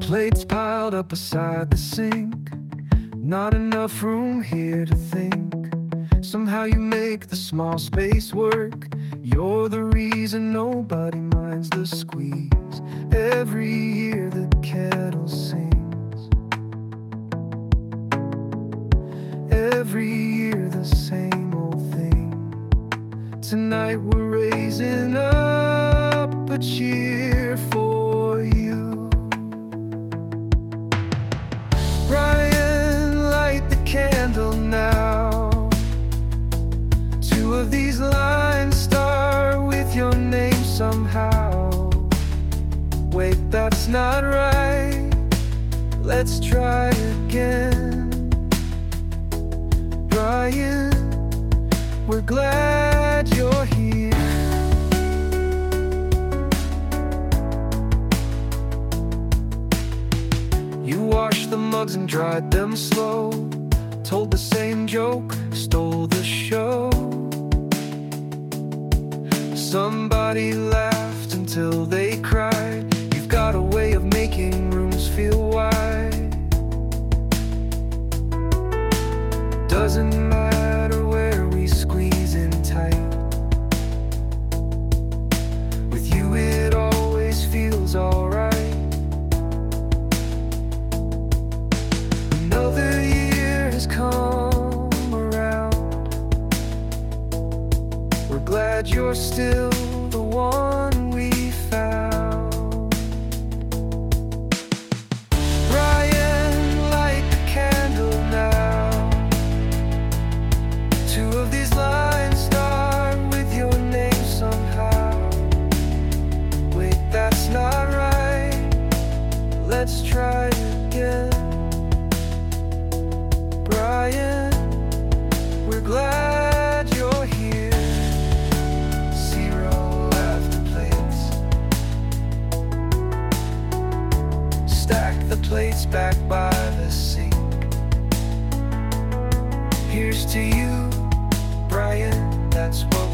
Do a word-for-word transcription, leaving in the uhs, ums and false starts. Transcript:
Plates piled up beside the sink, not enough room here to think. Somehow you make the small space work. You're the reason nobody minds the squeeze. Every year the kettle sings, every year the same old thing. Tonight we're raising up a cheer for you. Brian, light the candle now. Two of these lines start with your name somehow. Wait, that's not right. Let's try again. Brian, we're glad you're here. You washed the mugs and dried them slow, told the same joke, stole the show. Somebody laughed until they cried. You've got a way of making rooms feel wide. Doesn't matter where we squeeze in tight. With you it always feels alright. Another year has come around. We're glad you're still the one we found. Brian, light the candle now. Two of these lines start with your name somehow. Wait, that's not right. Let's try again. Brian, we're glad you're here. Zero after plates. Stack the plates back by the sink. Here's to you, Brian, that's what